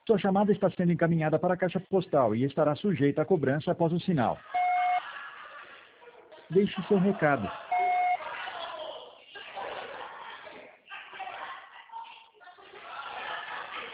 Sua chamada está sendo encaminhada para a caixa postal e estará sujeita a cobrança após o sinal. Deixe seu recado.